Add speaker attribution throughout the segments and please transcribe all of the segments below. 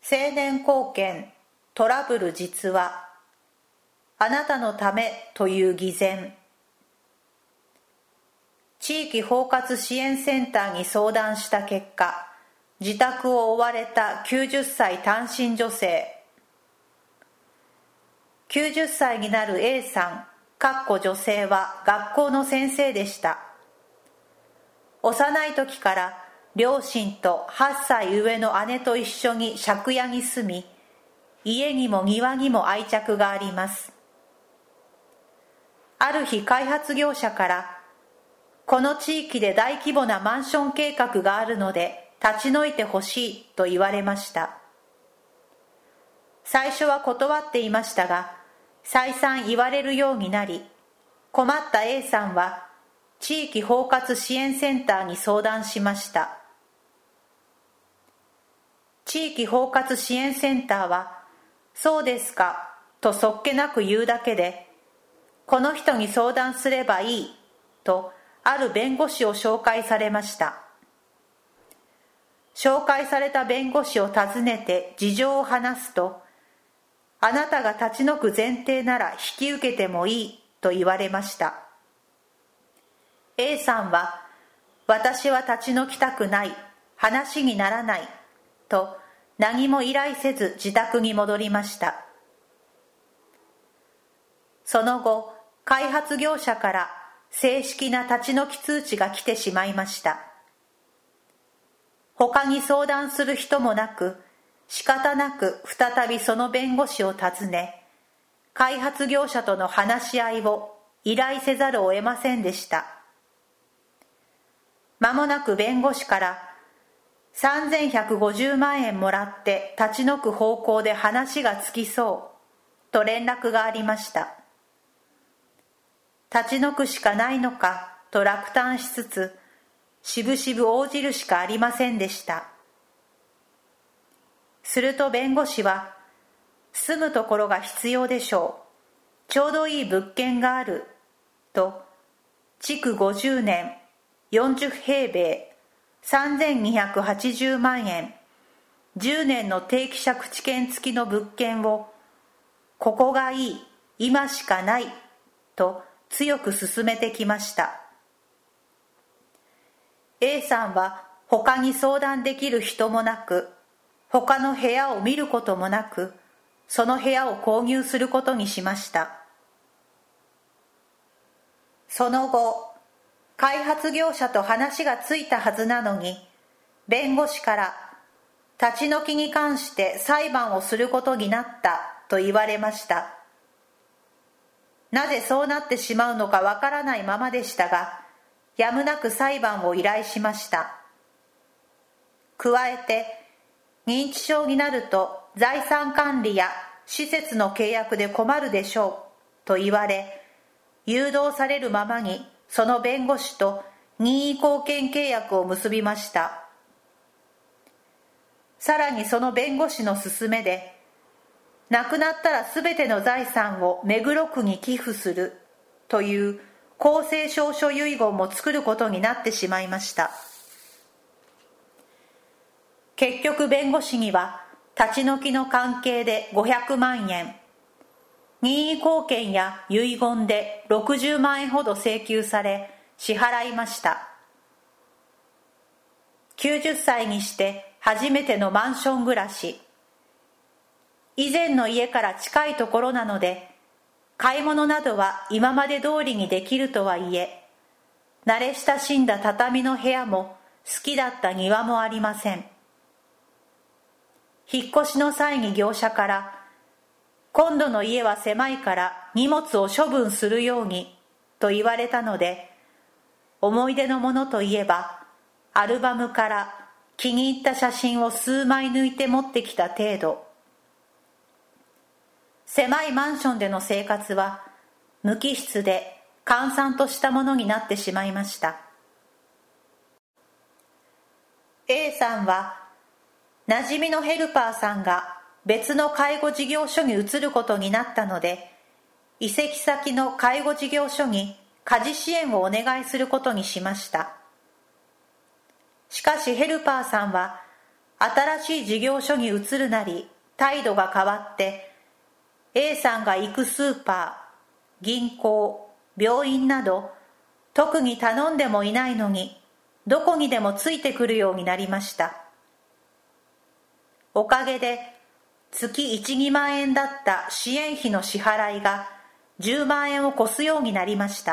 Speaker 1: 青年貢献トラブル実話あなたのためという偽善。地域包括支援センターに相談した結果、自宅を追われた90歳単身女性。90歳になる A さん女性は学校の先生でした。幼い時から両親と8歳上の姉と一緒に借家に住み、家にも庭にも愛着があります。ある日開発業者から、この地域で大規模なマンション計画があるので立ち退いてほしいと言われました。最初は断っていましたが、再三言われるようになり、困った A さんは地域包括支援センターに相談しました。地域包括支援センターは、そうですかとそっけなく言うだけで、この人に相談すればいいとある弁護士を紹介されました。紹介された弁護士を訪ねて事情を話すと、あなたが立ち退く前提なら引き受けてもいいと言われました。A さんは、私は立ち退きたくない、話にならないと何も依頼せず自宅に戻りました。その後、開発業者から正式な立ち退き通知が来てしまいました。他に相談する人もなく、仕方なく再びその弁護士を訪ね、開発業者との話し合いを依頼せざるを得ませんでした。間もなく弁護士から3150万円もらって立ち退く方向で話がつきそうと連絡がありました。立ち退くしかないのかと落胆しつつ、しぶしぶ応じるしかありませんでした。すると弁護士は、住むところが必要でしょう。ちょうどいい物件がある。と、築50年、40平米、3280万円、10年の定期借地権付きの物件を、ここがいい、今しかない、と強く勧めてきました。A さんは他に相談できる人もなく、他の部屋を見ることもなく、その部屋を購入することにしました。その後、開発業者と話がついたはずなのに、弁護士から立ち退きに関して裁判をすることになったと言われました。なぜそうなってしまうのかわからないままでしたが、やむなく裁判を依頼しました。加えて、認知症になると財産管理や施設の契約で困るでしょうと言われ、誘導されるままにその弁護士と任意後見契約を結びました。さらにその弁護士の勧めで、亡くなったらすべての財産を目黒区に寄付するという公正証書遺言も作ることになってしまいました。結局弁護士には立ち退きの関係で500万円、任意後見や遺言で60万円ほど請求され支払いました。90歳にして初めてのマンション暮らし。以前の家から近いところなので、買い物などは今まで通りにできるとはいえ、慣れ親しんだ畳の部屋も好きだった庭もありません。引っ越しの際に業者から、今度の家は狭いから荷物を処分するようにと言われたので、思い出のものといえば、アルバムから気に入った写真を数枚抜いて持ってきた程度。狭いマンションでの生活は無機質で閑散としたものになってしまいました。A さんは馴染みのヘルパーさんが別の介護事業所に移ることになったので、移籍先の介護事業所に家事支援をお願いすることにしました。しかしヘルパーさんは新しい事業所に移るなり態度が変わって、A さんが行くスーパー、銀行、病院など特に頼んでもいないのにどこにでもついてくるようになりました。おかげで月 1,2 万円だった支援費の支払いが10万円を超すようになりました。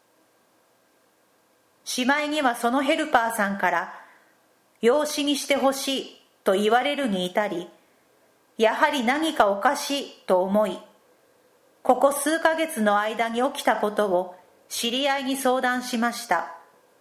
Speaker 1: しまいにはそのヘルパーさんから養子にしてほしいと言われるに至り、やはり何かおかしいと思い、ここ数ヶ月の間に起きたことを知り合いに相談しました。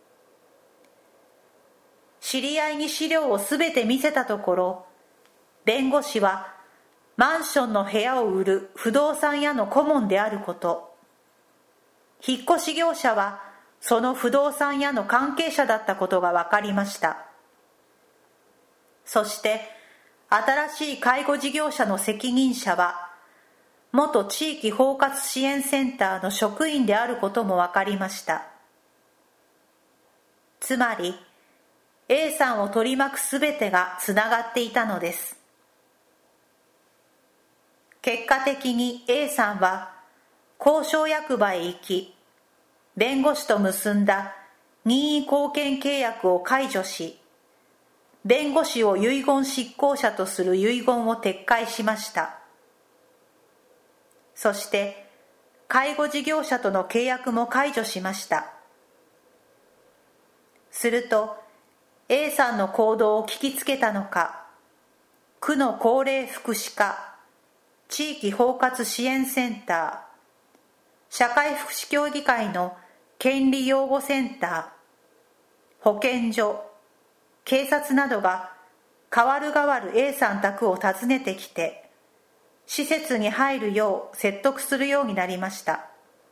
Speaker 1: 知り合いに資料をすべて見せたところ、弁護士はマンションの部屋を売る不動産屋の顧問であること、引っ越し業者はその不動産屋の関係者だったことが分かりました。そして新しい介護事業者の責任者は元地域包括支援センターの職員であることも分かりました。つまり A さんを取り巻くすべてがつながっていたのです。結果的に A さんは公証役場へ行き、弁護士と結んだ任意後見契約を解除し、弁護士を遺言執行者とする遺言を撤回しました。そして介護事業者との契約も解除しました。すると A さんの行動を聞きつけたのか、区の高齢福祉課、地域包括支援センター、社会福祉協議会の権利擁護センター、保健所、警察などが代わる代わる A さん宅を訪ねてきて、施設に入るよう説得するようになりました。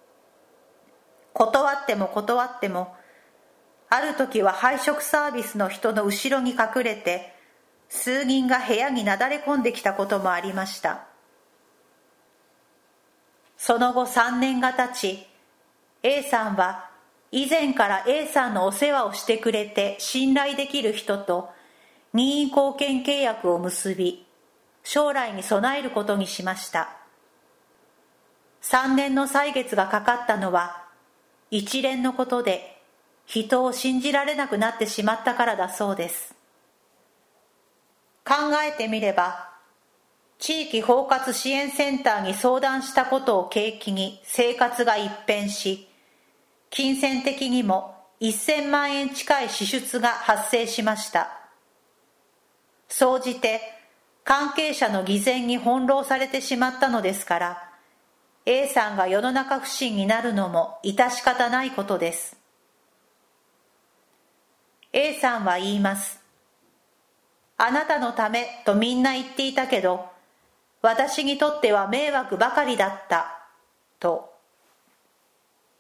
Speaker 1: 断っても断っても、ある時は配食サービスの人の後ろに隠れて、数人が部屋になだれ込んできたこともありました。その後3年が経ち、A さんは以前から A さんのお世話をしてくれて信頼できる人と任意後見契約を結び、将来に備えることにしました。3年の歳月がかかったのは一連のことで人を信じられなくなってしまったからだそうです。考えてみれば、地域包括支援センターに相談したことを契機に生活が一変し、金銭的にも1000万円近い支出が発生しました。総じて関係者の偽善に翻弄されてしまったのですから、A さんが世の中不信になるのも致し方ないことです。A さんは言います。あなたのためとみんな言っていたけど、私にとっては迷惑ばかりだった、と。